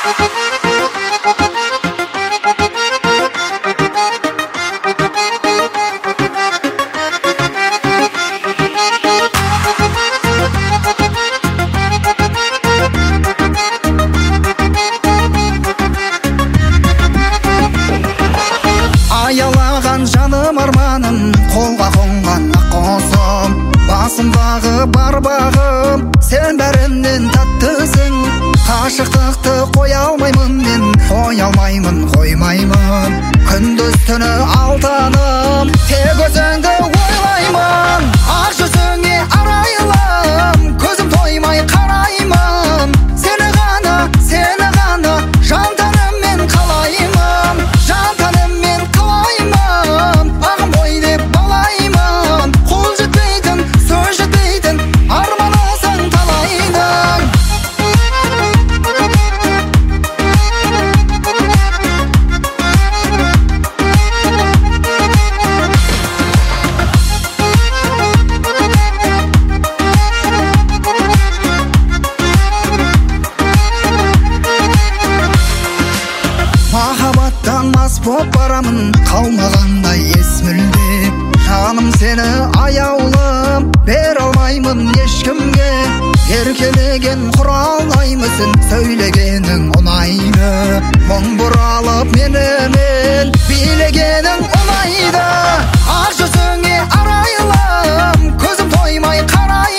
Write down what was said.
Аялаған жаным арманым, қолға қонған ақ құсым, басымдағы бар бағым, сен бәрінен таттысың. Қашықтықты қоя алмаймын мен, қоя алмаймын, қоймаймын. Күндіз түні алтаным, тек өзіңді ойлаймын. Ақ жүзіңе арайлым, көзім тоймай қараймын. Сені ғана жан тәніммен қалаймын. Жан тәніммен қалаймын, бағым ой деп балаймын. Қол жетпейтін, сөз жетпейтін, арманысың талайдың. Махаббаттан мас боп барамын, қалмағандай ес мүлде. Жаным сені аяулым, бер алмаймын ешкімге. Еркелеген құра алмаймысың, сөйлегенің ұнайды. Мұң бұралып менімен, билегенің ұнайды. Ақ жүзіңе арайлым, көзім тоймай қарай